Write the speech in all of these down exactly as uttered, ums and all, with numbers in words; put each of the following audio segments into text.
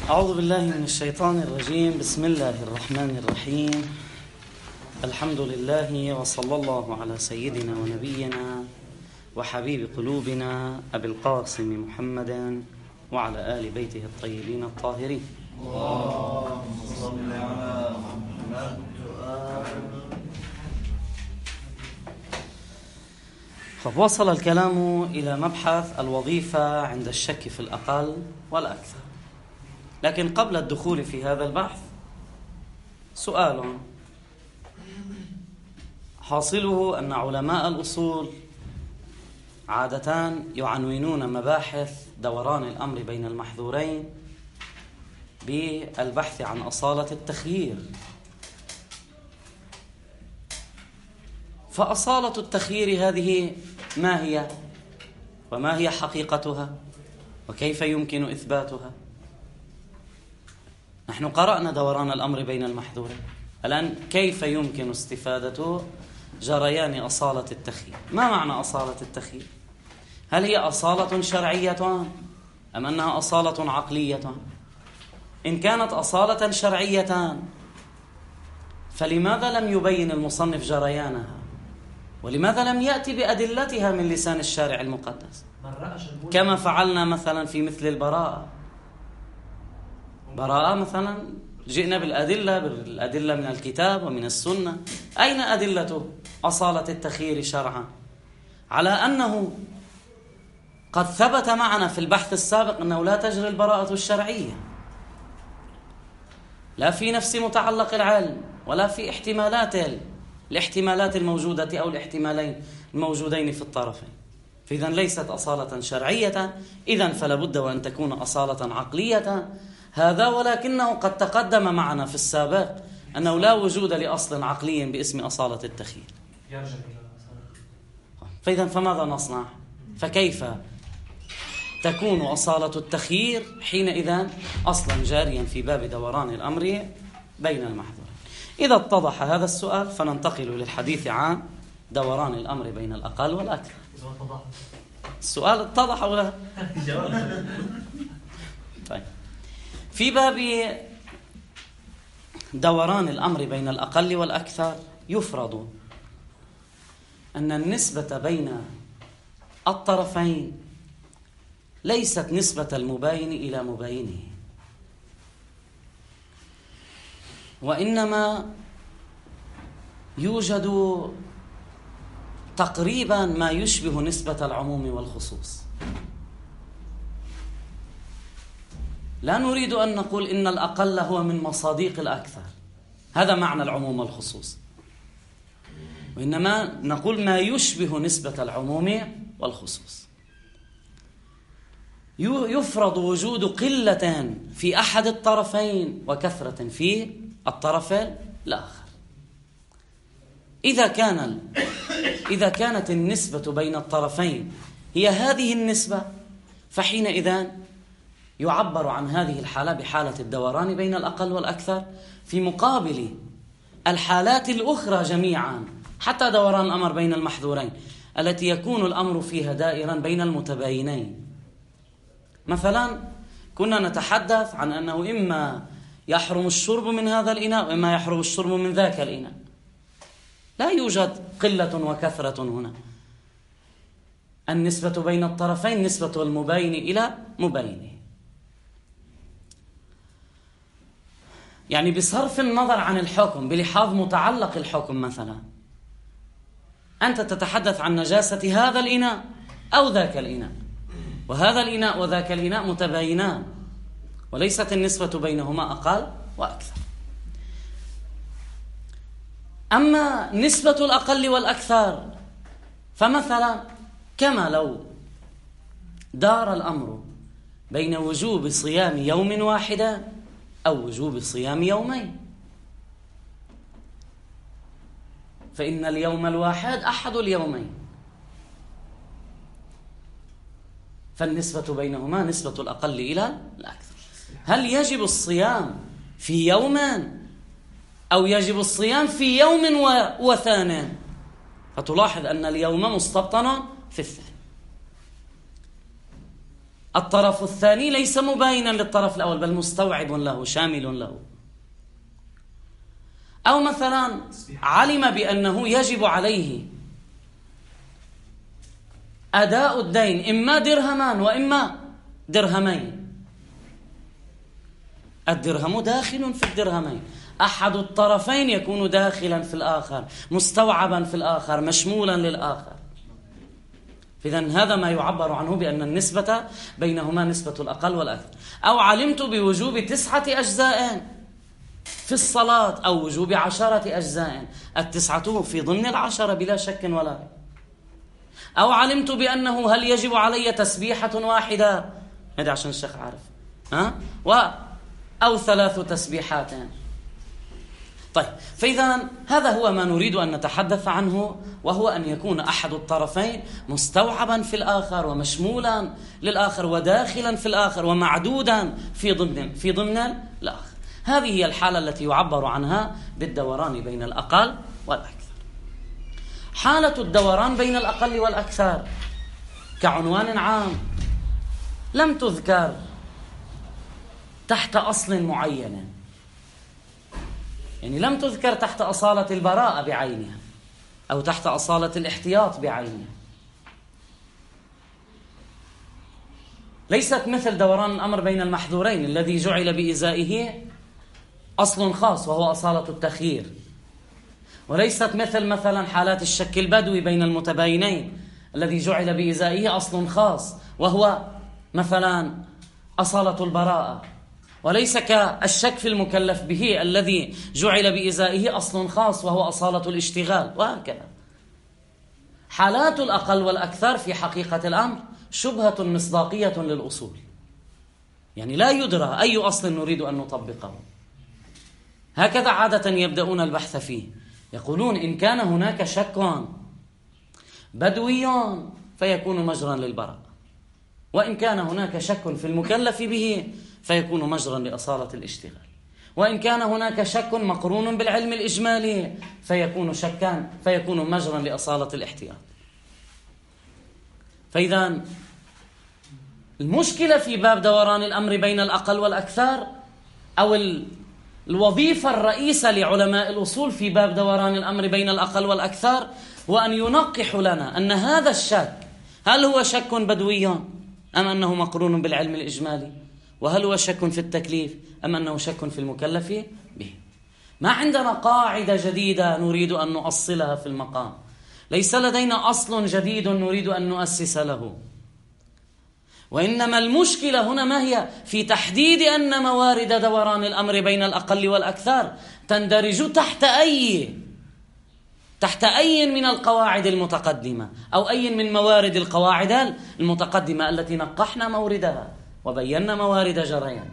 أعوذ بالله من الشيطان الرجيم. بسم الله الرحمن الرحيم. الحمد لله وصلى الله على سيدنا ونبينا وحبيب قلوبنا أبي القاسم محمد وعلى آل بيته الطيبين الطاهرين. اللهم صل على محمد. وصل الكلام إلى مبحث الوظيفة عند الشك في الأقل والأكثر، لكن قبل الدخول في هذا البحث سؤال حاصله أن علماء الأصول عادة يعنونون مباحث دوران الأمر بين المحذورين بالبحث عن أصالة التخيير. فأصالة التخيير هذه ما هي؟ وما هي حقيقتها؟ وكيف يمكن إثباتها؟ نحن قرأنا دوران الأمر بين المحذورين، الآن كيف يمكن استفادة جريان أصالة التخيير؟ ما معنى أصالة التخيير؟ هل هي أصالة شرعية أم أنها أصالة عقلية؟ إن كانت أصالة شرعية فلماذا لم يبين المصنف جريانها؟ ولماذا لم يأتي بأدلتها من لسان الشارع المقدس كما فعلنا مثلا في مثل البراءة؟ براءة مثلا جئنا بالأدلة بالأدلة من الكتاب ومن السنة. أين أدلة أصالة التخيير شرعا؟ على أنه قد ثبت معنا في البحث السابق أنه لا تجري البراءة الشرعية لا في نفس متعلق العلم ولا في احتمالات الاحتمالات الموجودة أو الاحتمالين الموجودين في الطرفين. فإذا ليست أصالة شرعية، إذن فلا بد وأن تكون أصالة عقلية. هذا ولكنه قد تقدم معنا في السابق أنه لا وجود لأصل عقلي باسم أصالة التخيير. فإذا فماذا نصنع؟ فكيف تكون أصالة التخيير حينئذ أصلا جاريا في باب دوران الأمر بين المحذورين؟ إذا اتضح هذا السؤال فننتقل للحديث عن دوران الأمر بين الأقل والأكثر. السؤال اتضح ولا؟ طيب، في باب دوران الأمر بين الأقل والأكثر يفرض أن النسبة بين الطرفين ليست نسبة المباين إلى مباينه، وإنما يوجد تقريبا ما يشبه نسبة العموم والخصوص. لا نريد أن نقول إن الأقل هو من مصاديق الأكثر، هذا معنى العموم والخصوص، وإنما نقول ما يشبه نسبة العموم والخصوص. يفرض وجود قلة في أحد الطرفين وكثرة في الطرف الآخر. إذا كان إذا كانت النسبة بين الطرفين هي هذه النسبة فحينئذ يعبر عن هذه الحالة بحالة الدوران بين الأقل والأكثر في مقابل الحالات الأخرى جميعا، حتى دوران الأمر بين المحذورين التي يكون الأمر فيها دائرا بين المتباينين. مثلا كنا نتحدث عن أنه إما يحرم الشرب من هذا الإناء وإما يحرم الشرب من ذاك الإناء. لا يوجد قلة وكثرة هنا، النسبة بين الطرفين نسبة المباين إلى مباينه. يعني بصرف النظر عن الحكم بلحاظ متعلق الحكم، مثلا أنت تتحدث عن نجاسة هذا الإناء أو ذاك الإناء، وهذا الإناء وذاك الإناء متباينان وليست النسبة بينهما أقل وأكثر. أما نسبة الأقل والأكثر فمثلا كما لو دار الأمر بين وجوب صيام يوم واحد أو وجوب صيام يومين، فإن اليوم الواحد أحد اليومين، فالنسبة بينهما نسبة الأقل إلى الأكثر. هل يجب الصيام في يوم أو يجب الصيام في يوم وثانٍ؟ فتلاحظ أن اليوم مستبطن في الثاني. الطرف الثاني ليس مباينا للطرف الأول بل مستوعب له شامل له. أو مثلا علم بأنه يجب عليه أداء الدين إما درهمان وإما درهمين، الدرهم داخل في الدرهمين، أحد الطرفين يكون داخلا في الآخر، مستوعبا في الآخر، مشمولا للآخر. إذن هذا ما يعبر عنه بأن النسبة بينهما نسبة الأقل والأكثر. أو علمت بوجوب تسعة أجزاء في الصلاة أو وجوب عشرة أجزاء، التسعة في ضمن العشرة بلا شك ولا ريب. أو علمت بأنه هل يجب علي تسبيحة واحدة، هذا عشان الشيخ عارف، ها؟ و أو ثلاث تسبيحات. طيب، فإذا هذا هو ما نريد أن نتحدث عنه، وهو أن يكون أحد الطرفين مستوعبا في الآخر ومشمولا للآخر وداخلا في الآخر ومعدودا في ضمن في ضمن الآخر. هذه هي الحالة التي يعبر عنها بالدوران بين الأقل والأكثر. حالة الدوران بين الأقل والأكثر كعنوان عام لم تذكر تحت أصل معين، يعني لم تذكر تحت أصالة البراءة بعينها أو تحت أصالة الاحتياط بعينها. ليست مثل دوران الأمر بين المحذورين الذي جعل بإزائه أصل خاص وهو أصالة التخيير، وليست مثل مثلا حالات الشك البدوي بين المتباينين الذي جعل بإزائه أصل خاص وهو مثلا أصالة البراءة، وليس كالشك في المكلف به الذي جعل بإزائه أصل خاص وهو أصالة الاشتغال، وهكذا. حالات الأقل والأكثر في حقيقة الأمر شبهة مصداقية للأصول، يعني لا يدرى أي أصل نريد أن نطبقه. هكذا عادة يبدأون البحث فيه، يقولون إن كان هناك شك بدوي فيكون مجرا للبراء، وإن كان هناك شك في المكلف به فيكون مجرا لأصالة الاشتغال، وإن كان هناك شك مقرون بالعلم الإجمالي فيكون شكان فيكون مجرا لأصالة الاحتياط. فإذا المشكلة في باب دوران الأمر بين الأقل والأكثر، أو الوظيفة الرئيسة لعلماء الأصول في باب دوران الأمر بين الأقل والأكثر، وأن ينقح لنا أن هذا الشك هل هو شك بدوي أم أنه مقرون بالعلم الإجمالي، وهل هو شك في التكليف أم أنه شك في المكلف به. ما عندنا قاعدة جديدة نريد أن نؤصلها في المقام، ليس لدينا أصل جديد نريد أن نؤسس له، وإنما المشكلة هنا ما هي؟ في تحديد أن موارد دوران الأمر بين الأقل والأكثر تندرج تحت أي تحت أي من القواعد المتقدمة، أو أي من موارد القواعد المتقدمة التي نقحنا موردها وبينا موارد جريانها.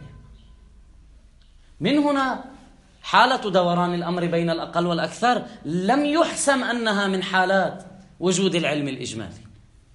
من هنا حالة دوران الأمر بين الأقل والأكثر لم يحسم أنها من حالات وجود العلم الإجمالي،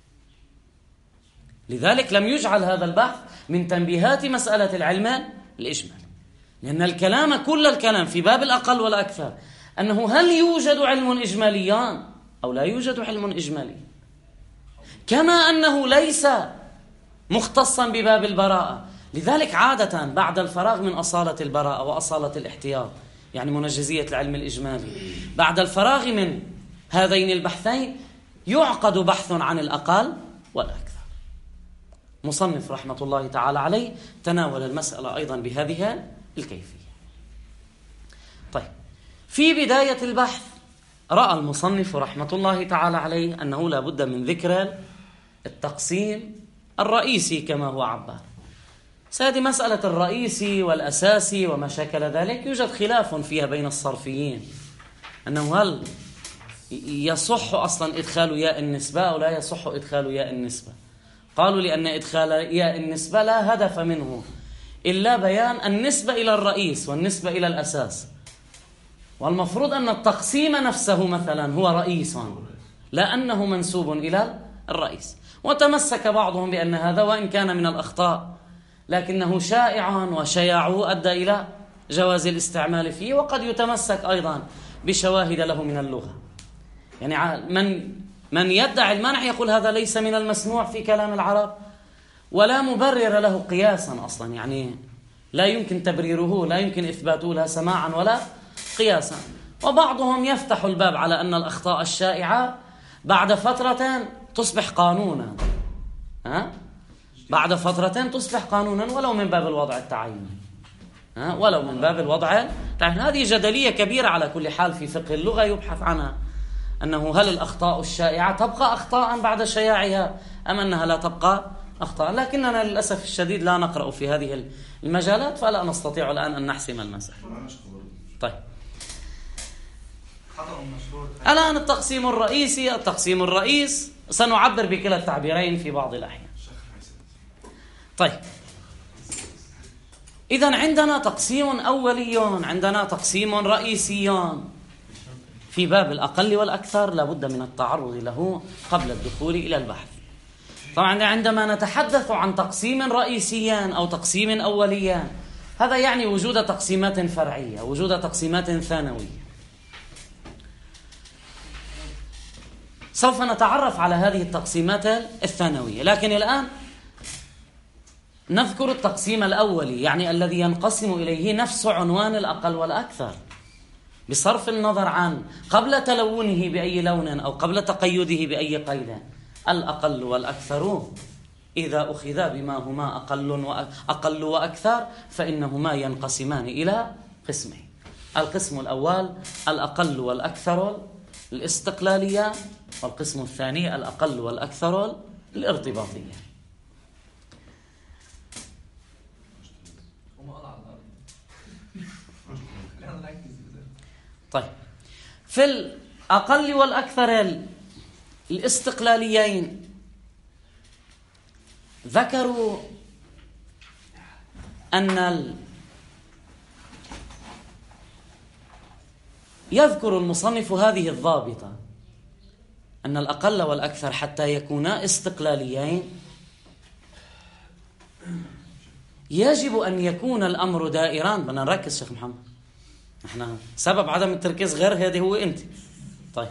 لذلك لم يجعل هذا البحث من تنبيهات مسألة العلم الإجمالي، لأن الكلام كل الكلام في باب الأقل والأكثر أنه هل يوجد علم إجماليان أو لا يوجد علم إجمالي، كما أنه ليس مختصا بباب البراءة. لذلك عادة بعد الفراغ من أصالة البراءة وأصالة الاحتياط، يعني منجزية العلم الإجمالي، بعد الفراغ من هذين البحثين يعقد بحث عن الأقل والأكثر. مصنف رحمة الله تعالى عليه تناول المسألة أيضا بهذه الكيفية. طيب، في بداية البحث رأى المصنف رحمة الله تعالى عليه أنه لا بد من ذكر التقسيم الرئيسي كما هو عبار. سادي مسألة الرئيسي والأساسي وما شكل ذلك يوجد خلاف فيها بين الصرفيين، أنه هل يصح أصلا إدخال ياء النسبة أو لا يصح إدخال ياء النسبة. قالوا لأن إدخال ياء النسبة لا هدف منه إلا بيان النسبة إلى الرئيس والنسبة إلى الأساس، والمفروض أن التقسيم نفسه مثلا هو رئيس لا أنه منسوب إلى الرئيس. وتمسك بعضهم بأن هذا وإن كان من الأخطاء لكنه شائع وشياعه أدى إلى جواز الاستعمال فيه، وقد يتمسك أيضا بشواهد له من اللغة. يعني من من يدعي المنع يقول هذا ليس من المسموع في كلام العرب، ولا مبرر له قياسا أصلا، يعني لا يمكن تبريره، لا يمكن إثباته لا سماعا ولا قياسا. وبعضهم يفتح الباب على أن الأخطاء الشائعة بعد فترة تصبح قانونا، ها؟ بعد فترة تصبح قانونا ولو من باب الوضع التعيني، ها؟ ولو من باب الوضع التعيني. هذه جدلية كبيرة على كل حال في فقه اللغة يبحث عنها، أنه هل الأخطاء الشائعة تبقى أخطاء بعد شياعها أم أنها لا تبقى أخطاء؟ لكننا للأسف الشديد لا نقرأ في هذه المجالات، فلا نستطيع الآن أن نحسم المسألة. طيب، الآن التقسيم الرئيسي. التقسيم الرئيس سنعبر بكلا التعبيرين في بعض الأحيان. طيب، إذن عندنا تقسيم أولي، عندنا تقسيم رئيسي في باب الأقل والأكثر، لابد من التعرض له قبل الدخول إلى البحث. طبعا عندما نتحدث عن تقسيم رئيسيا أو تقسيم أوليا، هذا يعني وجود تقسيمات فرعية، وجود تقسيمات ثانوية. سوف نتعرف على هذه التقسيمات الثانوية، لكن الآن نذكر التقسيم الأولي، يعني الذي ينقسم إليه نفس عنوان الأقل والأكثر، بصرف النظر عن قبل تلونه بأي لون أو قبل تقيده بأي قيد. الأقل والأكثر إذا أخذا بما هما أقل وأقل وأكثر فإنهما ينقسمان إلى قسمين. القسم الأول الأقل والأكثر الاستقلالية، والقسم الثاني الأقل والأكثر الارتباطية. طيب، في الأقل والأكثر الاستقلاليين ذكروا أن ال... يذكر المصنف هذه الضابطة، أن الأقل والأكثر حتى يكونا استقلاليين يجب أن يكون الأمر دائران. بدنا نركز شيخ محمد، احنا سبب عدم التركيز غير هذه هو أنت. طيب،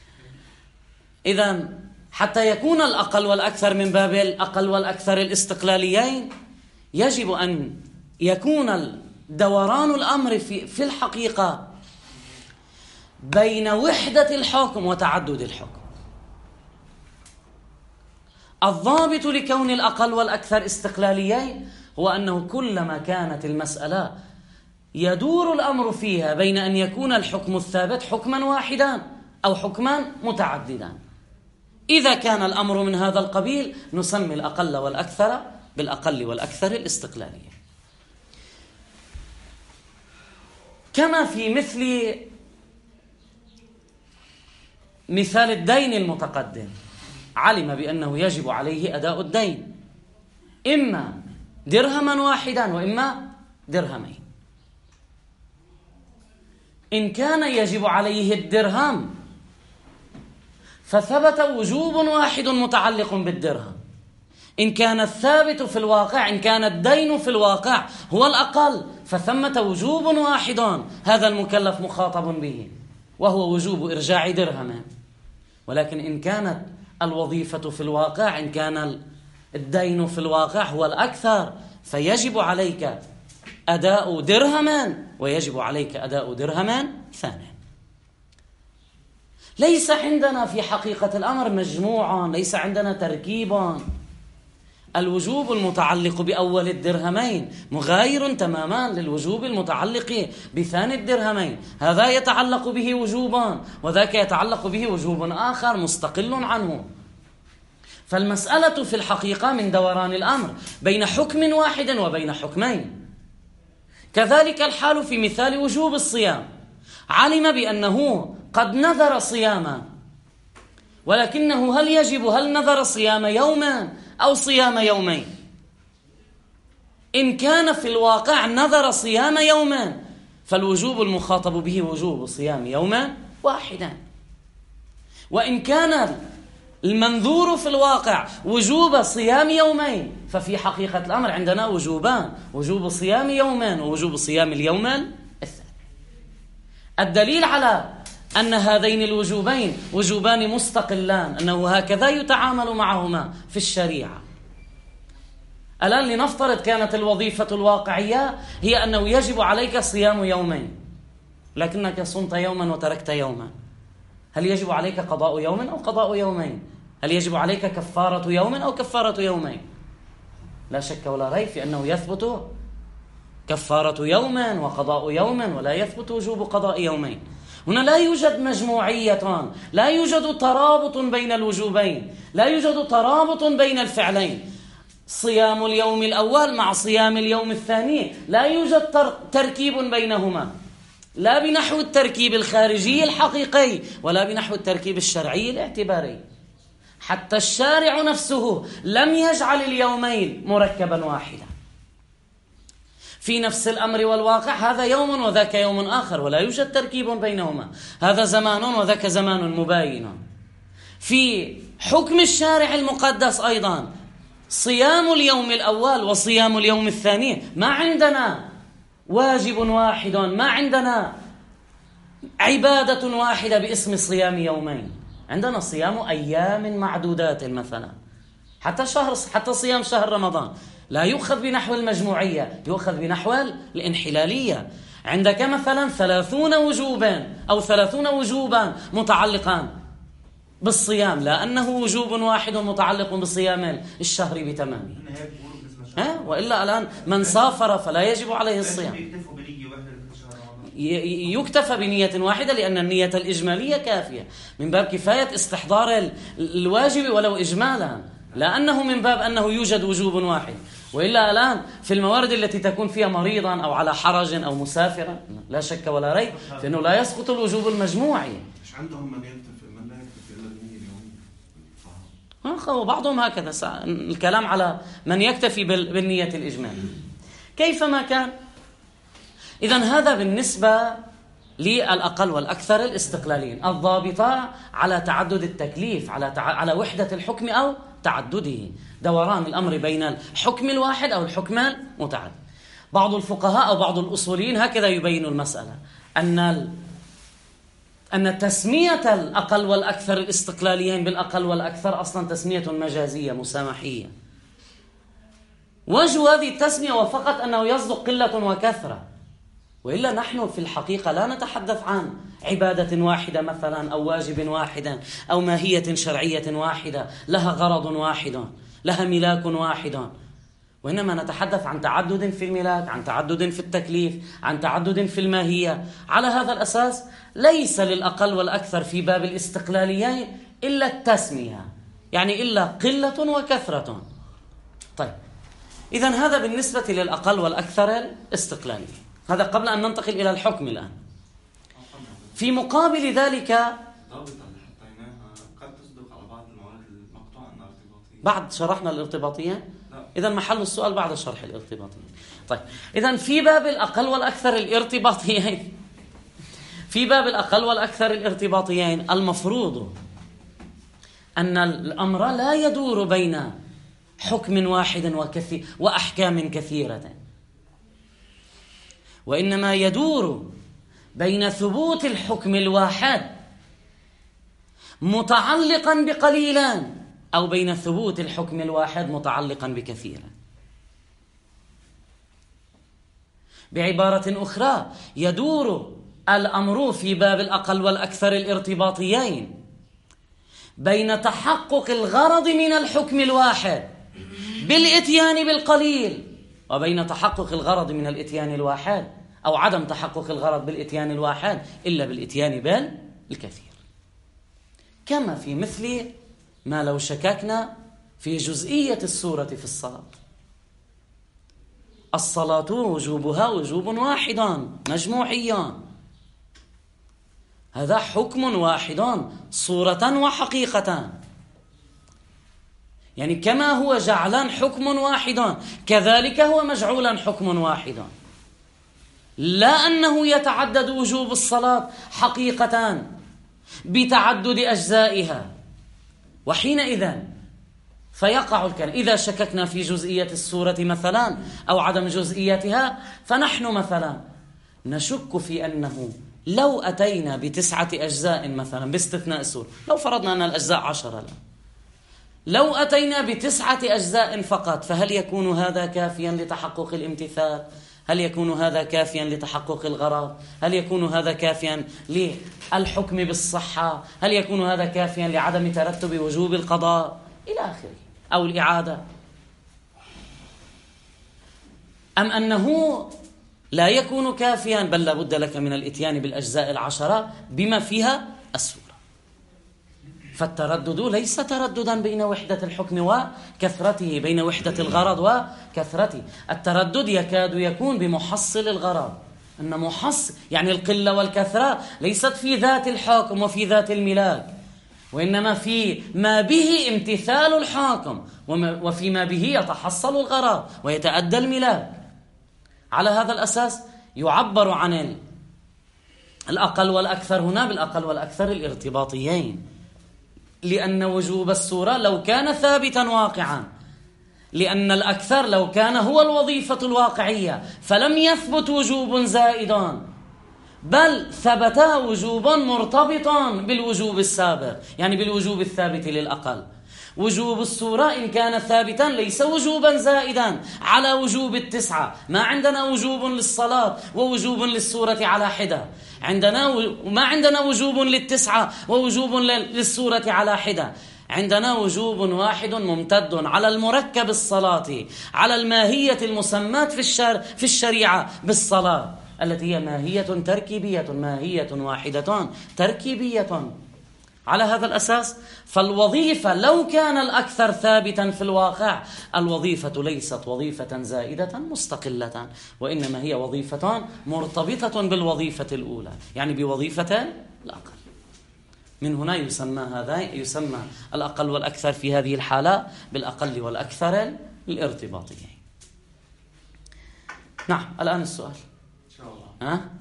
إذن حتى يكون الأقل والأكثر من باب الأقل والأكثر الاستقلاليين يجب أن يكون دوران الأمر في, في الحقيقة بين وحدة الحكم وتعدد الحكم. الضابط لكون الأقل والأكثر استقلاليين هو أنه كلما كانت المسألة يدور الأمر فيها بين أن يكون الحكم الثابت حكما واحدا أو حكما متعددا. إذا كان الأمر من هذا القبيل نسمي الأقل والأكثر بالأقل والأكثر الاستقلالية. كما في مثل مثال الدين المتقدم، علم بأنه يجب عليه أداء الدين إما درهما واحدا وإما درهمين. إن كان يجب عليه الدرهم فثبت وجوب واحد متعلق بالدرهم. إن كان الثابت في الواقع، إن كان الدين في الواقع هو الأقل، فثمة وجوب واحد هذا المكلف مخاطب به، وهو وجوب إرجاع درهم. ولكن إن كانت الوظيفة في الواقع، إن كان الدين في الواقع هو الأكثر، فيجب عليك أداء درهمان ويجب عليك أداء درهمان ثاني. ليس عندنا في حقيقة الأمر مجموعا، ليس عندنا تركيبا. الوجوب المتعلق بأول الدرهمين مغاير تماما للوجوب المتعلق بثاني الدرهمين، هذا يتعلق به وجوبان وذاك يتعلق به وجوب آخر مستقل عنه. فالمسألة في الحقيقة من دوران الأمر بين حكم واحد وبين حكمين. كذلك الحال في مثال وجوب الصيام، علم بأنه قد نذر صياما، ولكنه هل يجب هل نذر صيام يوما أو صيام يومين؟ إن كان في الواقع نذر صيام يوما فالوجوب المخاطب به وجوب صيام يوما واحدا. وإن كان المنذور في الواقع وجوب صيام يومين ففي حقيقة الأمر عندنا وجوبان، وجوب صيام يومين ووجوب صيام اليوم الثاني. الدليل على أن هذين الوجوبين وجوبان مستقلان، أنه هكذا يتعامل معهما في الشريعة. الآن لنفترض كانت الوظيفة الواقعية هي أنه يجب عليك صيام يومين، لكنك صمت يوما وتركت يوما، هل يجب عليك قضاء يوم أو قضاء يومين؟ هل يجب عليك كفارة يوم أو كفارة يومين؟ لا شك ولا ريب في أنه يثبت كفارة يوم وقضاء يوم، ولا يثبت وجوب قضاء يومين. هنا لا يوجد مجموعية، لا يوجد ترابط بين الوجوبين، لا يوجد ترابط بين الفعلين، صيام اليوم الأول مع صيام اليوم الثاني، لا يوجد تركيب بينهما، لا بنحو التركيب الخارجي الحقيقي ولا بنحو التركيب الشرعي الاعتباري. حتى الشارع نفسه لم يجعل اليومين مركبا واحدا، في نفس الأمر والواقع هذا يوم وذاك يوم آخر، ولا يوجد تركيب بينهما، هذا زمان وذاك زمان مباين. في حكم الشارع المقدس أيضا صيام اليوم الأول وصيام اليوم الثاني، ما عندنا واجب واحد، ما عندنا عبادة واحدة باسم صيام يومين، عندنا صيام أيام معدودات مثلا. حتى شهر حتى صيام شهر رمضان لا يؤخذ بنحو المجموعية، يؤخذ بنحو الانحلالية. عندك مثلا ثلاثون وجوبا أو ثلاثون وجوبا متعلقان بالصيام، لا أنه وجوب واحد متعلق بصيام الشهر بتمامه، ها؟ وإلا الآن من سافر فلا يجب عليه الصيام، يكتفى بنية واحدة لأن النية الإجمالية كافية، من باب كفاية استحضار الواجب ولو إجمالا، لا أنه من باب أنه يوجد وجوب واحد. وإلا الآن في الموارد التي تكون فيها مريضا أو على حرج أو مسافرا لا شك ولا ريب فإنه لا يسقط الوجوب المجموعي. مش عندهم من يكتفي من لا يكتفي إلا بالنية اليومية، وبعضهم هكذا، الكلام على من يكتفي بالنية الإجمالية كيفما كان. إذن هذا بالنسبة للأقل والأكثر الاستقلاليين الضابطة على تعدد التكليف، على تع... على وحدة الحكم أو تعدده، دوران الأمر بين الحكم الواحد أو الحكم المتعدد. بعض الفقهاء أو بعض الأصوليين هكذا يبين المسألة، أن ال... أن تسمية الأقل والأكثر الاستقلاليين بالأقل والأكثر أصلا تسمية مجازية مسامحية. وجه هذه التسمية وفقط أنه يصدق قلة وكثرة، وإلا نحن في الحقيقة لا نتحدث عن عبادة واحدة مثلا أو واجب واحدا أو ماهية شرعية واحدة لها غرض واحد لها ملاك واحد، وإنما نتحدث عن تعدد في الملاك، عن تعدد في التكليف، عن تعدد في الماهية. على هذا الأساس ليس للأقل والأكثر في باب الاستقلاليين إلا التسمية، يعني إلا قلة وكثرة. طيب إذن هذا بالنسبة للأقل والأكثر الاستقلالي، هذا قبل أن ننتقل إلى الحكم الآن. في مقابل ذلك قد تصدق على بعض الموارد المقطوعة أنها ارتباطية. بعد شرحنا الارتباطية، إذن محل السؤال بعد شرح الارتباطية. طيب إذن في باب الأقل والأكثر الارتباطيين في باب الأقل والأكثر الارتباطيين المفروض أن الأمر لا يدور بين حكم واحد وكثير وأحكام كثيرة، وإنما يدور بين ثبوت الحكم الواحد متعلقا بقليلان أو بين ثبوت الحكم الواحد متعلقا بكثيرا. بعبارة أخرى يدور الأمر في باب الأقل والأكثر الارتباطيين بين تحقق الغرض من الحكم الواحد بالإتيان بالقليل، وبين تحقق الغرض من الإتيان الواحد أو عدم تحقق الغرض بالإتيان الواحد إلا بالإتيان بالكثير، كما في مثل ما لو شككنا في جزئية السورة في الصلاة. الصلاة وجوبها وجوب واحد مجموعي، هذا حكم واحد صورة وحقيقة، يعني كما هو جعلا حكم واحد كذلك هو مجعولا حكم واحد، لا أنه يتعدد وجوب الصلاة حقيقة بتعدد أجزائها. وحينئذ فيقع الكلام إذا شككنا في جزئية السورة مثلا أو عدم جزئيتها، فنحن مثلا نشك في أنه لو أتينا بتسعة أجزاء مثلا باستثناء السورة، لو فرضنا أن الأجزاء عشرة لا. لو أتينا بتسعة أجزاء فقط فهل يكون هذا كافيا لتحقق الامتثال؟ هل يكون هذا كافيا لتحقق الغرض؟ هل يكون هذا كافيا للحكم بالصحة؟ هل يكون هذا كافيا لعدم ترتب وجوب القضاء إلى آخره أو الإعادة؟ أم أنه لا يكون كافيا بل لابد لك من الإتيان بالأجزاء العشرة بما فيها السورة؟ فالتردد ليس ترددا بين وحدة الحكم وكثرته، بين وحدة الغرض وكثرته. التردد يكاد يكون بمحصل الغرض، أن محصل يعني القلة والكثرة ليست في ذات الحاكم وفي ذات الملاك، وإنما في ما به امتثال الحاكم وفي ما به يتحصل الغرض ويتأدى الملاك. على هذا الأساس يعبر عن الأقل والأكثر هنا بالأقل والأكثر الارتباطيين، لأن وجوب الصورة لو كان ثابتا واقعا، لأن الأكثر لو كان هو الوظيفة الواقعية فلم يثبت وجوب زائدا، بل ثبت وجوبا مرتبطا بالوجوب السابق، يعني بالوجوب الثابت للأقل. وجوب الصورة إن كان ثابتا ليس وجوبا زائدا على وجوب التسعة. ما عندنا وجوب للصلاة ووجوب للصورة على حدة، عندنا وما عندنا وجوب للتسعة ووجوب للصورة على حدة، عندنا وجوب واحد ممتد على المركب الصلاة، على الماهية المسماة في الشر في الشريعة بالصلاة، التي هي ماهية تركيبية، ماهية واحدة تركيبية. على هذا الأساس فالوظيفة لو كان الأكثر ثابتا في الواقع، الوظيفة ليست وظيفة زائدة مستقلة، وإنما هي وظيفة مرتبطة بالوظيفة الأولى، يعني بوظيفة الأقل. من هنا يسمى هذا يسمى الأقل والأكثر في هذه الحالة بالأقل والأكثر الارتباطيين. نعم، الآن السؤال إن شاء الله. ها؟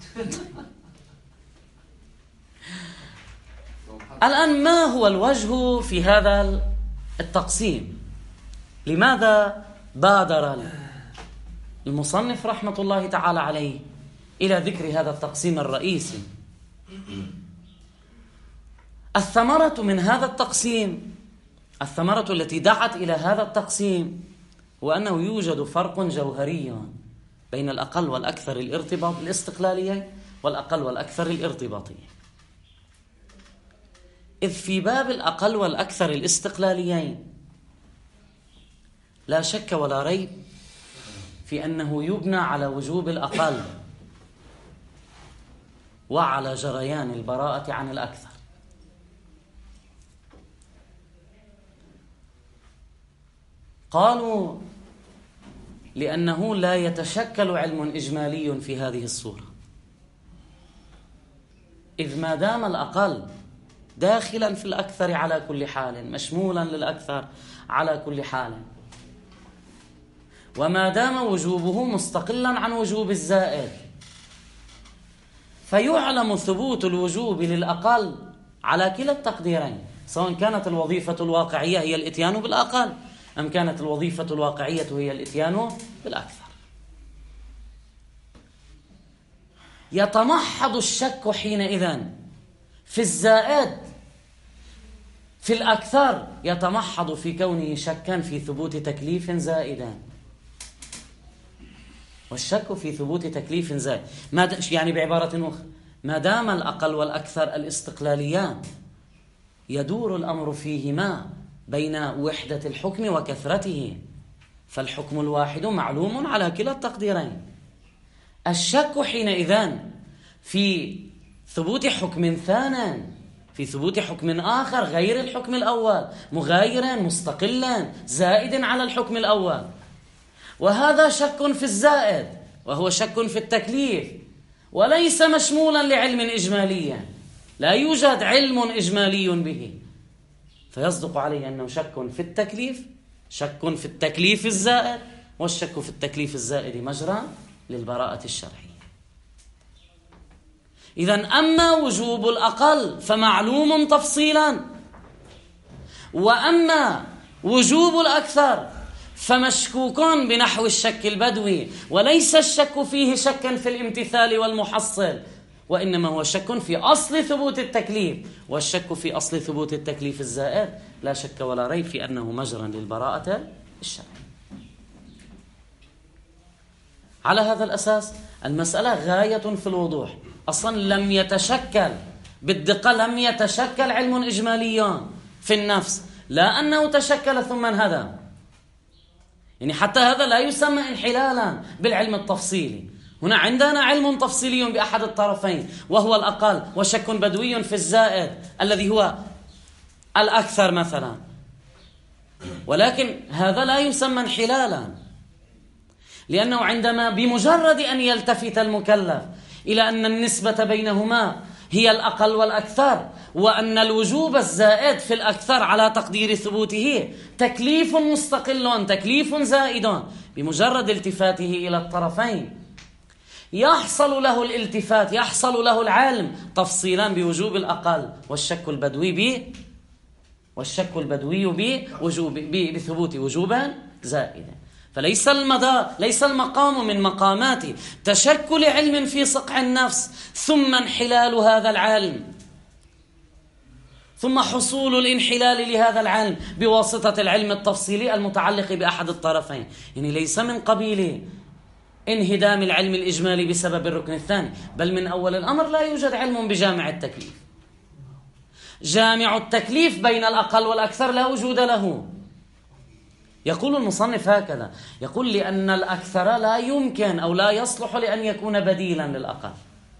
الآن ما هو الوجه في هذا التقسيم؟ لماذا بادر المصنف رحمة الله تعالى عليه إلى ذكر هذا التقسيم الرئيسي؟ الثمرة من هذا التقسيم، الثمرة التي دعت إلى هذا التقسيم، هو أنه يوجد فرق جوهري بين الأقل والأكثر الارتباط الاستقلالي والأقل والأكثر الارتباطي. إذ في باب الأقل والأكثر الاستقلاليين لا شك ولا ريب في أنه يبنى على وجوب الأقل وعلى جريان البراءة عن الأكثر. قالوا لأنه لا يتشكل علم إجمالي في هذه الصورة، إذ ما دام الأقل داخلا في الأكثر على كل حال، مشمولا للأكثر على كل حال، وما دام وجوبه مستقلا عن وجوب الزائد، فيعلم ثبوت الوجوب للأقل على كلا التقديرين، سواء كانت الوظيفة الواقعية هي الإتيان بالأقل أم كانت الوظيفة الواقعية هي الإتيان بالأكثر. يتمحض الشك حينئذ في الزائد في الأكثر، يتمحض في كونه شكا في ثبوت تكليف زائدا، والشك في ثبوت تكليف زائد ما يعني بعبارة أخرى، ما دام الأقل والأكثر الاستقلاليان يدور الأمر فيهما بين وحدة الحكم وكثرته، فالحكم الواحد معلوم على كلا التقديرين. الشك حينئذ في ثبوت حكم ثانٍ، في ثبوت حكم آخر غير الحكم الأول، مغايرا مستقلا زائد على الحكم الأول، وهذا شك في الزائد وهو شك في التكليف، وليس مشمولا لعلم إجمالي، لا يوجد علم إجمالي به، فيصدق عليه أنه شك في التكليف، شك في التكليف الزائد، والشك في التكليف الزائد مجرى للبراءة الشرعية. إذن أما وجوب الأقل فمعلوم تفصيلا، وأما وجوب الأكثر فمشكوك بنحو الشك البدوي، وليس الشك فيه شكا في الامتثال والمحصل، وإنما هو شك في أصل ثبوت التكليف، والشك في أصل ثبوت التكليف الزائد لا شك ولا ريب في أنه مجرى للبراءة الشرعية. على هذا الأساس المسألة غاية في الوضوح. أصلا لم يتشكل بالدقة، لم يتشكل علم إجمالي في النفس، لا أنه تشكل ثم انهدم. يعني حتى هذا لا يسمى انحلالا بالعلم التفصيلي. هنا عندنا علم تفصيلي بأحد الطرفين وهو الأقل، وشك بدوي في الزائد الذي هو الأكثر مثلا، ولكن هذا لا يسمى انحلالا، لأنه عندما بمجرد أن يلتفت المكلف إلى أن النسبة بينهما هي الأقل والأكثر، وأن الوجوب الزائد في الأكثر على تقدير ثبوته تكليف مستقل تكليف زائد، بمجرد التفاته إلى الطرفين يحصل له الالتفات، يحصل له العلم تفصيلا بوجوب الأقل، والشك البدوي ب والشك البدوي بوجوب بثبوت وجوبا زائدا. فليس المدار ليس المقام من مقامات تشكل علم في صقع النفس ثم انحلال هذا العلم، ثم حصول الانحلال لهذا العلم بواسطة العلم التفصيلي المتعلق بأحد الطرفين. يعني ليس من قبيل انهدام العلم الإجمالي بسبب الركن الثاني، بل من أول الأمر لا يوجد علم بجامع التكليف. جامع التكليف بين الأقل والأكثر لا وجود له. يقول المصنف هكذا، يقول لأن الأكثر لا يمكن أو لا يصلح لأن يكون بديلا للأقل،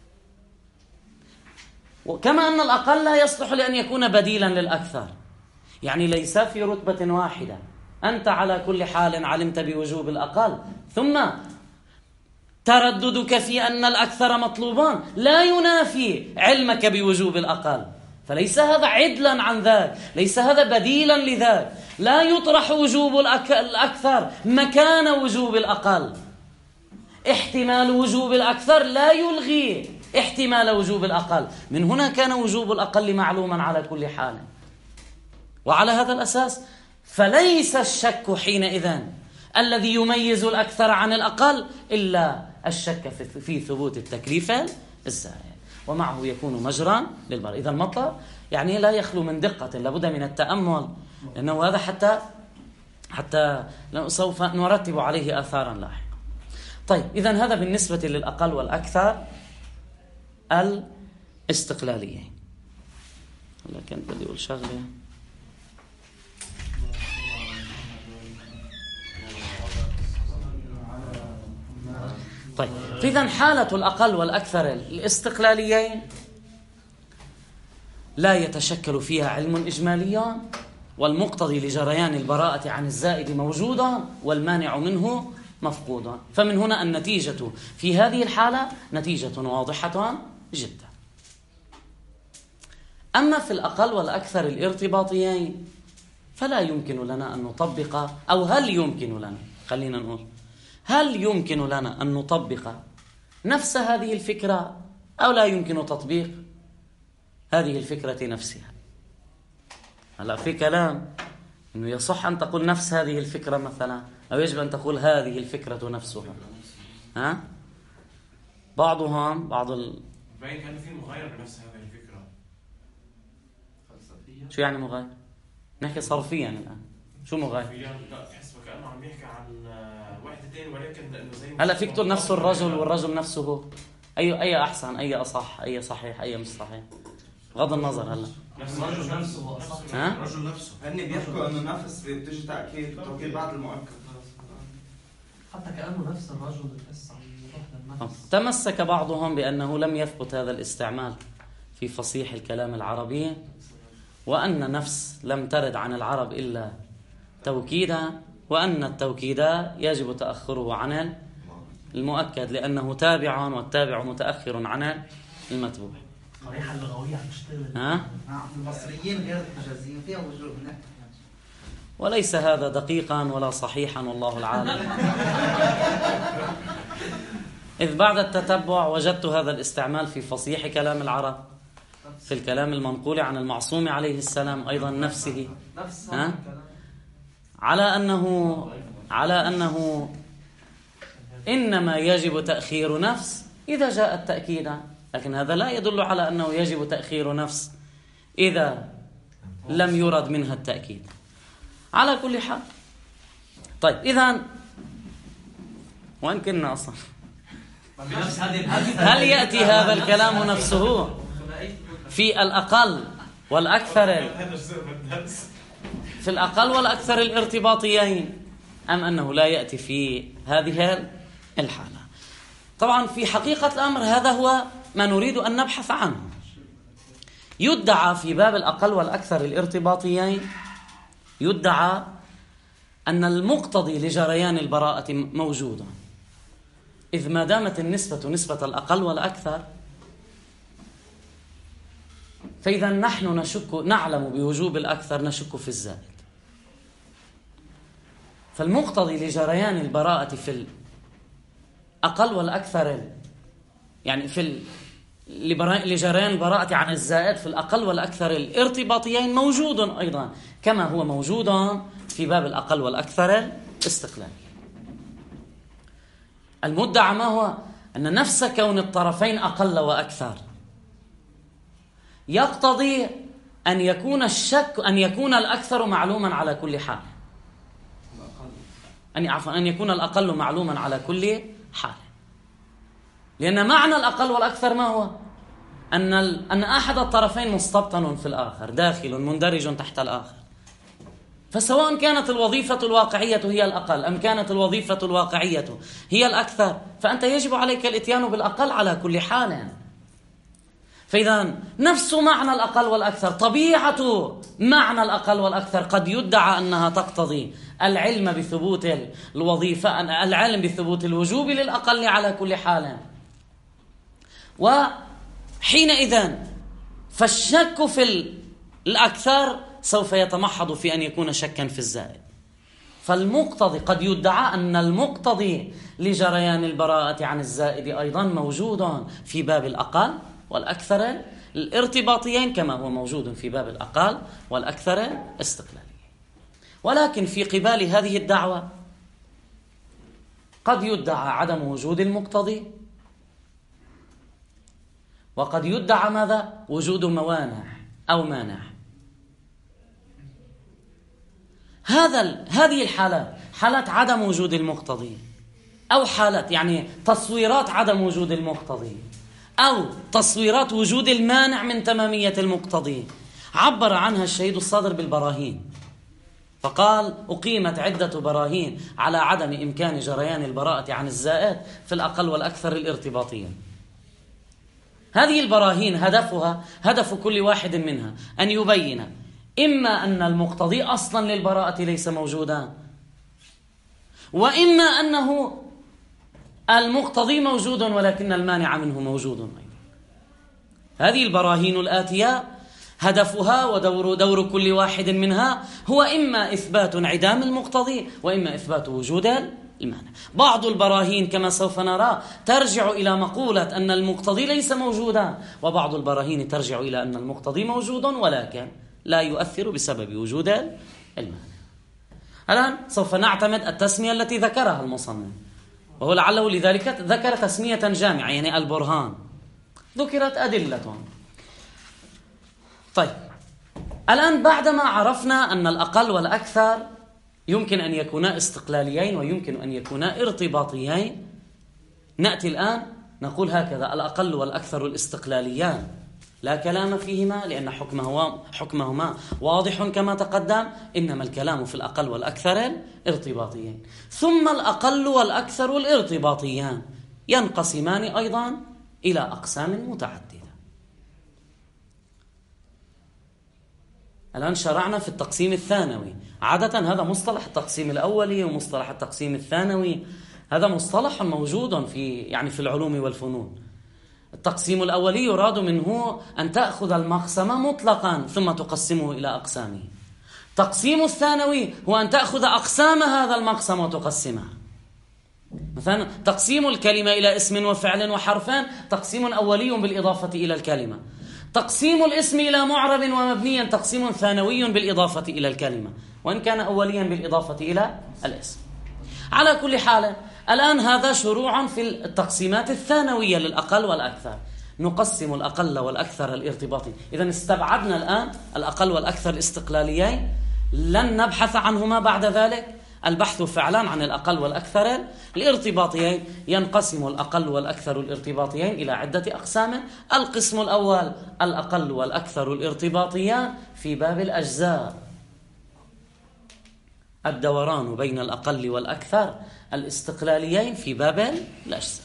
وكما أن الأقل لا يصلح لأن يكون بديلا للأكثر. يعني ليس في رتبة واحدة أنت على كل حال علمت بوجوب الأقل، ثم ترددك في أن الأكثر مطلوبان لا ينافي علمك بوجوب الأقل، فليس هذا عدلا عن ذاك، ليس هذا بديلا لذاك. لا يطرح وجوب الأكثر مكان وجوب الأقل. احتمال وجوب الأكثر لا يلغي احتمال وجوب الأقل. من هنا كان وجوب الأقل معلوما على كل حال. وعلى هذا الأساس فليس الشك حينئذ الذي يميز الأكثر عن الأقل إلا الشك في ثبوت التكليف الزائد، ومعه يكون مجرى للبراءة. إذا المطلب يعني لا يخلو من دقة، لابد من التأمل، لأنه هذا حتى حتى سوف نرتب عليه آثارا لاحقا. طيب، إذن هذا بالنسبة للأقل والأكثر الاستقلالية. لكن بدي أقول شغلة. طيب، إذن حالة الأقل والأكثر الاستقلاليين لا يتشكل فيها علم إجمالي، والمقتضي لجريان البراءة عن الزائد موجودا والمانع منه مفقودا. فمن هنا النتيجة في هذه الحالة نتيجة واضحة جدا. أما في الأقل والأكثر الارتباطيين فلا يمكن لنا أن نطبق، أو هل يمكن لنا، خلينا نقول هل يمكن لنا أن نطبق نفس هذه الفكرة أو لا يمكن تطبيق هذه الفكرة نفسها؟ هلا في كلام إنه يصح أن تقول نفس هذه الفكرة مثلا، أو يجب أن تقول هذه الفكرة نفسها. ها؟ بعضهم بعض ال... باين كان في مغايرة بنفس هذه الفكرة. فلسفية. شو يعني مغاير؟ نحكي صرفيا الآن. شو مغاير؟ لا تحس وكأنه عم يحكي عن وحدتين، ولكن لأنه زي هلا فيك تقول نفس الرجل والرجل نفسه، أي أي أحسن، أي أصح، أي صحيح، أي مش صحيح، بغض النظر. هلا نفس الرجل نفسه. ها؟ الرجل نفسه. هني بيحكوا إنه نفس بتجي تأكيد وتوكيد بعد المؤكد. حتى كأنه نفس الرجل بتحس عن وحدة النفس. تمسك بعضهم بأنه لم يثبت هذا الاستعمال في فصيح الكلام العربي، وأن نفس لم ترد عن العرب إلا توكيدا، وأن التوكيد يجب تأخره عن المؤكد لأنه تابع، والتابع متأخر عن المتبوع. قريحة اللغوية عم تشتغل. ها؟ المصريين غير المجازيين فيها وجوه هناك. وليس هذا دقيقا ولا صحيحا والله العالم. إذ بعد التتبع وجدت هذا الاستعمال في فصيح كلام العرب، في الكلام المنقول عن المعصوم عليه السلام أيضا نفسه، ها؟ على أنه على أنه إنما يجب تأخير نفس إذا جاء التأكيد، لكن هذا لا يدل على أنه يجب تأخير نفس إذا لم يرد منها التأكيد. على كل حال، طيب إذن وين كنا أصلا؟ هل يأتي هذا الكلام نفسه في الأقل والأكثر في الأقل والأكثر الارتباطيين، أم أنه لا يأتي في هذه الحالة؟ طبعا في حقيقة الأمر هذا هو ما نريد أن نبحث عنه. يدعى في باب الأقل والأكثر الارتباطيين، يدعى أن المقتضي لجريان البراءة موجود، إذ ما دامت النسبة نسبة الأقل والأكثر، فإذا نحن نشك نعلم بوجوب الأكثر نشك في الزائد. فالمقتضي لجريان البراءة في الأقل والأكثر، يعني في لجريان البراءة عن الزائد في الأقل والأكثر الارتباطيين موجود أيضا، كما هو موجود في باب الأقل والأكثر الاستقلالي. المدعى ما هو؟ أن نفس كون الطرفين أقل وأكثر يقتضي أن يكون الشك أن يكون الأكثر معلوما على كل حال، أن عفوا أن يكون الأقل معلوما على كل حال. لأن معنى الأقل والأكثر ما هو؟ أن أن أحد الطرفين مستبطن في الآخر، داخل مندرج تحت الآخر. فسواء كانت الوظيفة الواقعية هي الأقل أم كانت الوظيفة الواقعية هي الأكثر، فأنت يجب عليك الإتيان بالأقل على كل حال. فإذا نفس معنى الأقل والأكثر، طبيعة معنى الأقل والأكثر قد يدعى أنها تقتضي العلم بثبوت الوظيفة، العلم بثبوت الوجوب للأقل على كل حال. وحينئذ فالشك في الأكثر سوف يتمحض في أن يكون شكا في الزائد. فالمقتضي قد يدعى أن المقتضي لجريان البراءة عن الزائد أيضا موجود في باب الأقل والأكثر الارتباطيين، كما هو موجود في باب الأقل والأكثر استقلالي. ولكن في قبال هذه الدعوة قد يدعى عدم وجود المقتضي، وقد يدعى ماذا؟ وجود موانع أو مانع. هذا هذه الحالات، حالات عدم وجود المقتضي، أو حالات يعني تصويرات عدم وجود المقتضي، أو تصويرات وجود المانع من تمامية المقتضي، عبر عنها الشهيد الصادر بالبراهين، فقال: أقيمت عدة براهين على عدم إمكان جريان البراءة عن الزائد في الأقل والأكثر الارتباطيين. هذه البراهين هدفها هدف كل واحد منها أن يبين إما أن المقتضي أصلا للبراءة ليس موجودا، وإما أنه المقتضي موجود ولكن المانع منه موجود أيضا. هذه البراهين الآتية هدفها ودور دور كل واحد منها هو إما إثبات انعدام المقتضي وإما إثبات وجود المانع. بعض البراهين كما سوف نرى ترجع إلى مقولة أن المقتضي ليس موجودا، وبعض البراهين ترجع إلى أن المقتضي موجود ولكن لا يؤثر بسبب وجود المانع. الآن سوف نعتمد التسمية التي ذكرها المصنف، وهو لعله لذلك ذكر تسمية جامعة، يعني البرهان، ذكرت أدلة. طيب الآن بعدما عرفنا أن الأقل والأكثر يمكن أن يكونا استقلاليين ويمكن أن يكونا ارتباطيين، نأتي الآن نقول هكذا: الأقل والأكثر الاستقلاليان لا كلام فيهما لأن حكمهما, حكمهما واضح كما تقدم، إنما الكلام في الأقل والأكثر الارتباطيين. ثم الأقل والأكثر الارتباطيان ينقسمان أيضا إلى أقسام متعددة. الآن شرعنا في التقسيم الثانوي. عادة هذا مصطلح التقسيم الأولي ومصطلح التقسيم الثانوي، هذا مصطلح موجود في يعني في العلوم والفنون. التقسيم الأولي يراد منه أن تأخذ المقسم مطلقا ثم تقسمه إلى أقسامه. تقسيم الثانوي هو أن تأخذ أقسام هذا المقسم وتقسمها. مثلا تقسيم الكلمة إلى اسم وفعل وحرفان تقسيم أولي بالإضافة إلى الكلمة. تقسيم الاسم إلى معرب ومبني تقسيم ثانوي بالإضافة إلى الكلمة، وإن كان أوليا بالإضافة إلى الاسم. على كل حال الآن هذا شروع في التقسيمات الثانوية للأقل والأكثر. نقسم الأقل والأكثر الارتباطي. إذن استبعدنا الآن الأقل والأكثر الاستقلاليين، لن نبحث عنهما بعد ذلك. البحث فعلا عن الأقل والأكثر الارتباطيين. ينقسم الأقل والأكثر الارتباطيين إلى عدة أقسام. القسم الأول الأقل والأكثر الارتباطيان في باب الأجزاء، الدوران بين الأقل والأكثر الاستقلاليين في باب الأجزاء.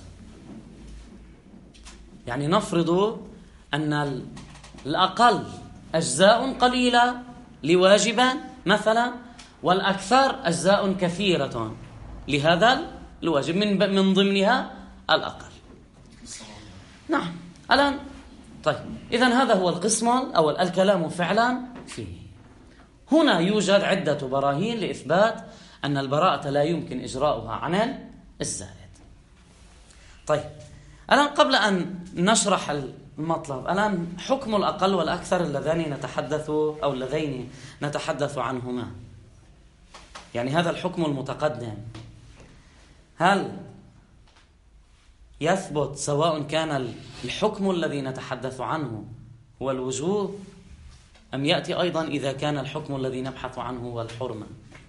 يعني نفرض أن الأقل أجزاء قليلة لواجبا مثلا، والأكثر أجزاء كثيرة لهذا الواجب، من من ضمنها الأقل. نعم. الآن طيب، إذن هذا هو القسم الأول، الكلام فعلا فيه. هنا يوجد عدة براهين لإثبات أن البراءة لا يمكن إجراؤها عن الزائد. طيب، الآن قبل أن نشرح المطلب، الآن حكم الأقل والأكثر اللذان نتحدث أو اللذين نتحدث عنهما، يعني هذا الحكم المتقدم، هل يثبت سواء كان الحكم الذي نتحدث عنه هو الوجوب، أم يأتي أيضا إذا كان الحكم الذي نبحث عنه هو الحرمة؟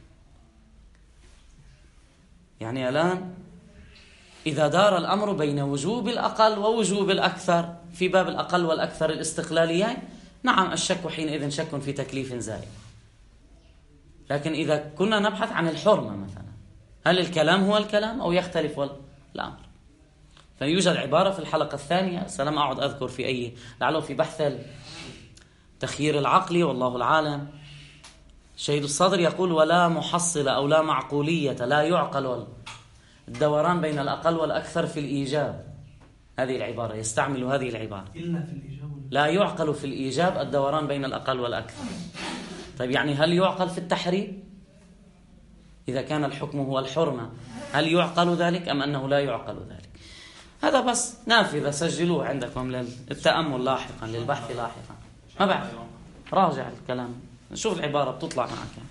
يعني الآن إذا دار الأمر بين وجوب الأقل ووجوب الأكثر في باب الأقل والأكثر الاستقلاليين، نعم الشك حينئذ شك في تكليف زائد. لكن إذا كنا نبحث عن الحرمة مثلا، هل الكلام هو الكلام أو يختلف الأمر؟ فيوجد عبارة في الحلقة الثانية، سلام أعد أذكر في أي، لعله في بحث التخيير العقلي والله العالم، شهيد الصدر يقول: ولا محصلة أو لا معقولية، لا يعقل الدوران بين الأقل والأكثر في الإيجاب. هذه العبارة يستعمل هذه العبارة، إلا في الإيجاب، لا يعقل في الإيجاب الدوران بين الأقل والأكثر. طيب، يعني هل يعقل في التحريم إذا كان الحكم هو الحرمة؟ هل يعقل ذلك أم أنه لا يعقل ذلك؟ هذا بس نافذة، سجلوه عندكم للتأمل لاحقا، للبحث لاحقا. ما بعد راجع الكلام، شوف العبارة بتطلع معك.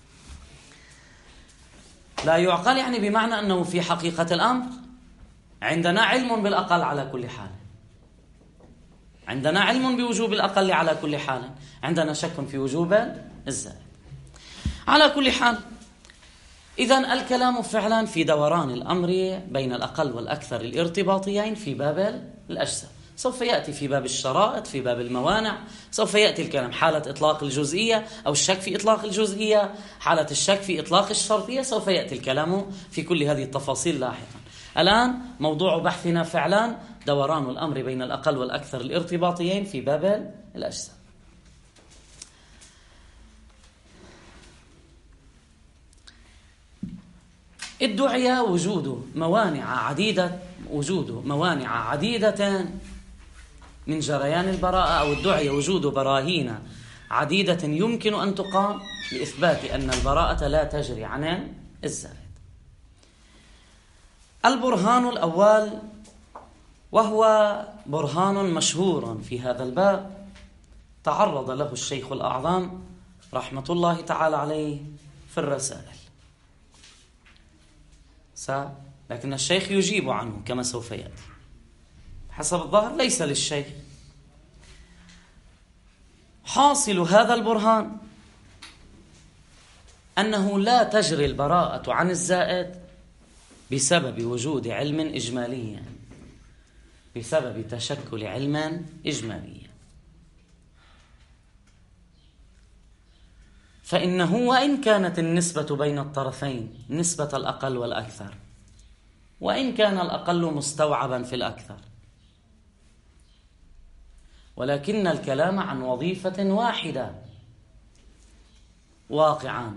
لا يعقل يعني بمعنى أنه في حقيقة الأمر عندنا علم بالأقل على كل حال، عندنا علم بوجوب الأقل على كل حال، عندنا شك في وجوب الزائد على كل حال. إذن الكلام فعلا في دوران الأمر بين الأقل والأكثر الارتباطيين في باب الأجزاء. سوف يأتي في باب الشرائط، في باب الموانع، سوف يأتي الكلام حالة إطلاق الجزئية أو الشك في إطلاق الجزئية، حالة الشك في إطلاق الشرطية، سوف يأتي الكلام في كل هذه التفاصيل لاحقا. الآن موضوع بحثنا فعلا دوران الأمر بين الأقل والأكثر الارتباطيين في باب الأجزاء. ادعي وجود موانع عديدة وجود موانع عديدة من جريان البراءة، أو ادعي وجود براهين عديدة يمكن أن تقام لإثبات أن البراءة لا تجري عن الزائد. البرهان الأول، وهو برهان مشهور في هذا الباب، تعرض له الشيخ الأعظم رحمة الله تعالى عليه في الرسائل، لكن الشيخ يجيب عنه كما سوف يأتي. حسب الظاهر ليس للشيخ. حاصل هذا البرهان أنه لا تجري البراءة عن الزائد بسبب وجود علم إجمالي، بسبب تشكل علم إجمالي. فإنه وإن كانت النسبة بين الطرفين نسبة الأقل والأكثر، وإن كان الأقل مستوعبا في الأكثر، ولكن الكلام عن وظيفة واحدة واقعا،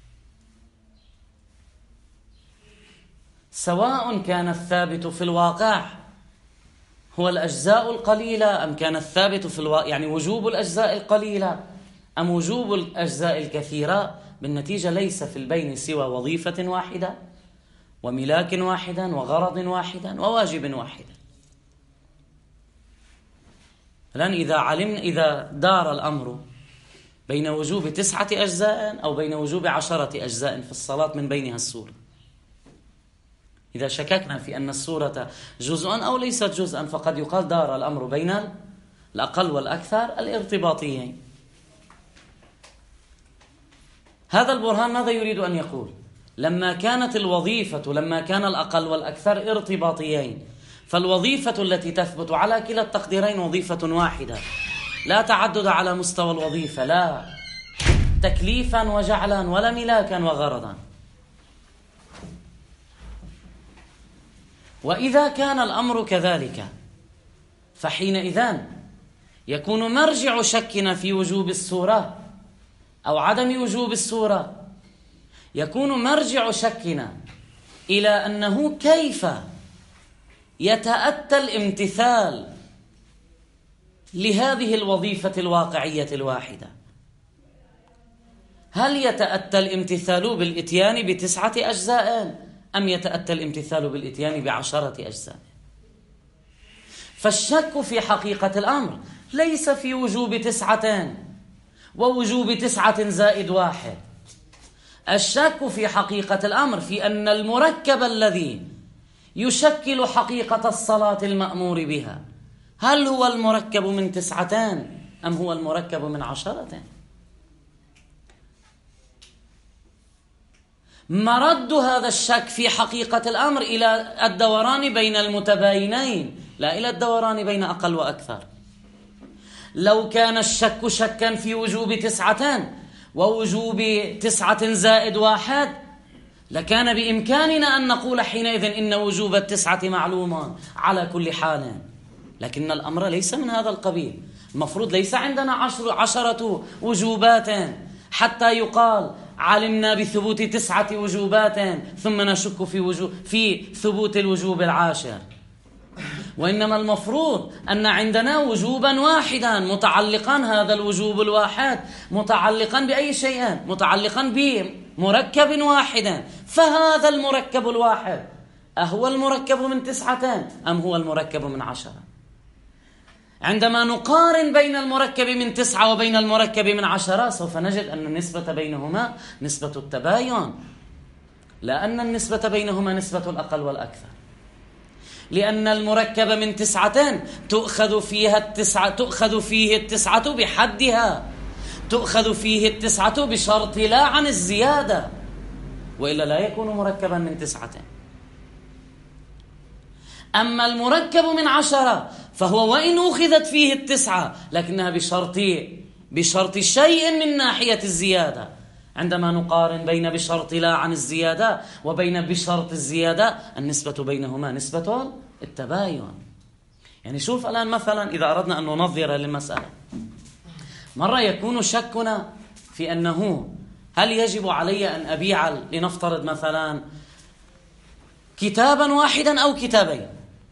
سواء كان الثابت في الواقع هو الأجزاء القليلة أم كان الثابت في الواقع يعني وجوب الأجزاء القليلة أم وجوب الأجزاء الكثيرة، بالنتيجة ليس في البين سوى وظيفة واحدة وملاك واحدا وغرض واحدا وواجب واحدا. الآن إذا علمنا إذا دار الأمر بين وجوب تسعة أجزاء أو بين وجوب عشرة أجزاء في الصلاة من بينها السورة، إذا شككنا في أن الصورة جزءا أو ليست جزءا فقد يقال دار الأمر بين الأقل والأكثر الارتباطيين. هذا البرهان ماذا يريد أن يقول؟ لما كانت الوظيفة لما كان الأقل والأكثر ارتباطيين فالوظيفة التي تثبت على كلا التقديرين وظيفة واحدة، لا تعدد على مستوى الوظيفة، لا تكليفا وجعلا ولا ملاكا وغرضا. وإذا كان الأمر كذلك فحينئذ يكون مرجع شكنا في وجوب الصورة أو عدم وجوب الصورة، يكون مرجع شكنا إلى أنه كيف يتأتى الامتثال لهذه الوظيفة الواقعية الواحدة. هل يتأتى الامتثال بالإتيان بتسعة أجزاء أم يتأتى الامتثال بالإتيان بعشرة أجزاء؟ فالشك في حقيقة الأمر ليس في وجوب تسعة ووجوب تسعة زائد واحد. الشك في حقيقة الأمر في أن المركب الذي يشكل حقيقة الصلاة المأمور بها هل هو المركب من تسعتان أم هو المركب من عشرة؟ مرد هذا الشك في حقيقة الأمر إلى الدوران بين المتباينين لا إلى الدوران بين أقل وأكثر. لو كان الشك شكا في وجوب تسعتان ووجوب تسعة زائد واحد لكان بإمكاننا أن نقول حينئذ إن وجوب التسعة معلوم على كل حال، لكن الأمر ليس من هذا القبيل. المفروض ليس عندنا عشر عشرة وجوبات حتى يقال علمنا بثبوت تسعة وجوبات ثم نشك في وجوب في ثبوت الوجوب العاشر، وإنما المفروض أن عندنا وجوبا واحدا متعلقا هذا الوجوب الواحد متعلقا بأي شيء؟ متعلقا بمركب واحد. فهذا المركب الواحد أهو المركب من تسعة أم هو المركب من عشرة؟ عندما نقارن بين المركب من تسعة وبين المركب من عشرة سوف نجد أن النسبة بينهما نسبة التباين، لا أن النسبة بينهما نسبة الأقل والأكثر، لأن المركب من تسعة تؤخذ فيها التسعة تؤخذ فيه التسعة بحدها، تؤخذ فيه التسعة بشرط لا عن الزيادة، وإلا لا يكون مركبا من تسعة. أما المركب من عشرة فهو وإن أخذت فيه التسعة لكنها بشرط بشرط شيء من ناحية الزيادة. عندما نقارن بين بشرط لا عن الزيادة وبين بشرط الزيادة النسبة بينهما نسبة التباين. يعني شوف الآن مثلا إذا أردنا أن ننظر للمسألة، مرة يكون شكنا في أنه هل يجب علي أن أبيع لنفترض مثلا كتابا واحدا أو كتابين،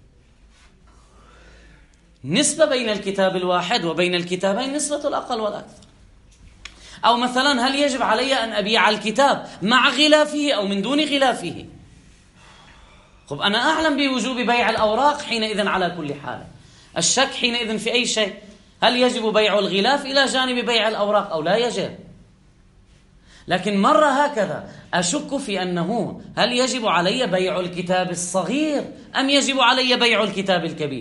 نسبة بين الكتاب الواحد وبين الكتابين نسبة الأقل والأكثر. أو مثلا هل يجب علي أن أبيع الكتاب مع غلافه أو من دون غلافه؟ خب أنا أعلم بوجوب بيع الأوراق حينئذ على كل حال. الشك حينئذ في أي شيء؟ هل يجب بيع الغلاف إلى جانب بيع الأوراق أو لا يجب؟ لكن مرة هكذا أشك في أنه هل يجب علي بيع الكتاب الصغير أم يجب علي بيع الكتاب الكبير؟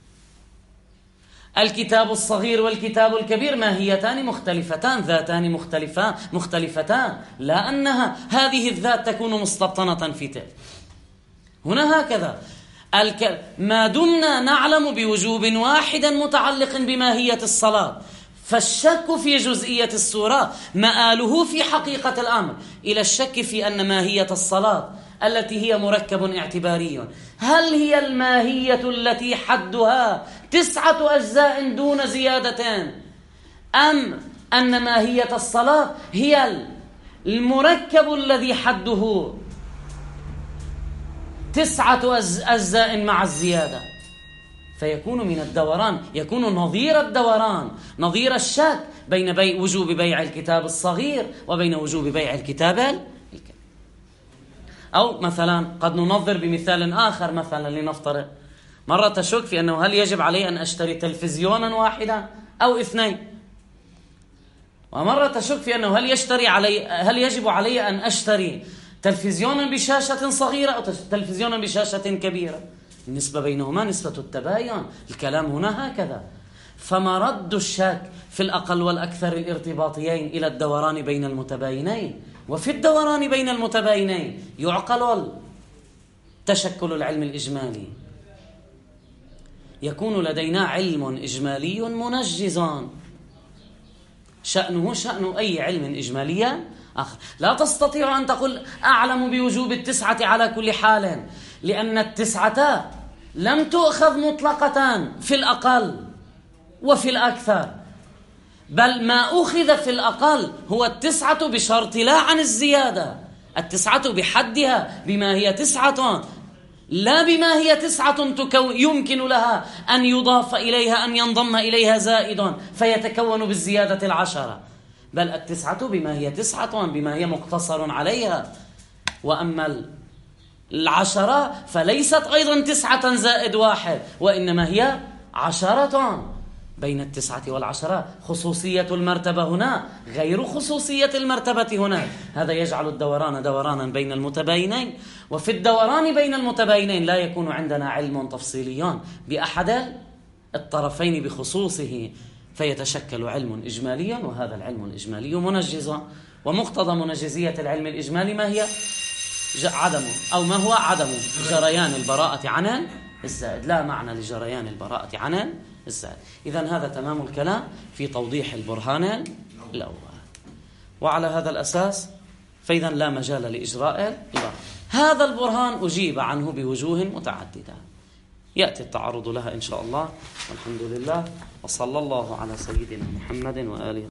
الكتاب الصغير والكتاب الكبير ماهيتان مختلفتان، ذاتان مختلفان مختلفتان، لا أنها هذه الذات تكون مستبطنة في تلك. هنا هكذا الك... ما دمنا نعلم بوجوب واحد متعلق بماهية الصلاة، فالشك في جزئية الصورة مآله في حقيقة الأمر إلى الشك في أن ماهية الصلاة التي هي مركب اعتباري هل هي الماهية التي حدها تسعة أجزاء دون زيادتان، أم أن ماهية الصلاة هي المركب الذي حده تسعة أجزاء مع الزيادة؟ فيكون من الدوران، يكون نظير الدوران، نظير الشك بين بي وجوب بيع الكتاب الصغير وبين وجوب بيع الكتاب الكبير. أو مثلا قد ننظر بمثال آخر، مثلا لنفترض مرة تشك في أنه هل يجب علي أن أشتري تلفزيونا واحدا أو اثنين، ومرة تشك في أنه هل يشتري علي هل يجب علي أن أشتري تلفزيون بشاشة صغيرة أو تلفزيون بشاشة كبيرة، النسبة بينهما نسبة التباين. الكلام هنا هكذا. فمرد الشك في الأقل والأكثر الارتباطيين إلى الدوران بين المتباينين، وفي الدوران بين المتباينين يعقل تشكل العلم الإجمالي. يكون لدينا علم إجمالي منجز شأنه شأن أي علم إجمالي آخر. لا تستطيع أن تقول أعلم بوجوب التسعة على كل حال، لأن التسعة لم تؤخذ مطلقة في الأقل وفي الأكثر، بل ما أخذ في الأقل هو التسعة بشرط لا عن الزيادة، التسعة بحدها بما هي تسعة، لا بما هي تسعة تكو يمكن لها أن يضاف إليها أن ينضم إليها زائد فيتكون بالزيادة العشرة، بل التسعة بما هي تسعة بما هي مقتصر عليها. وأما العشرة فليست أيضا تسعة زائد واحد، وإنما هي عشرة. بين التسعة والعشرة خصوصية المرتبة هنا غير خصوصية المرتبة هنا. هذا يجعل الدوران دورانا بين المتباينين، وفي الدوران بين المتباينين لا يكون عندنا علم تفصيلي بأحد الطرفين بخصوصه، فيتشكل علم إجمالي، وهذا العلم الإجمالي منجز. ومقتضى منجزية العلم الإجمالي ما هي؟ عدم أو ما هو عدم جريان البراءة عن الزائد، لا معنى لجريان البراءة عن الزائد. إذن هذا تمام الكلام في توضيح البرهان الأول. وعلى هذا الأساس فإذا لا مجال لإجراء البرهان. هذا البرهان أجيب عنه بوجوه متعددة يأتي التعرض لها إن شاء الله، والحمد لله، وصلى الله على سيدنا محمد وآله.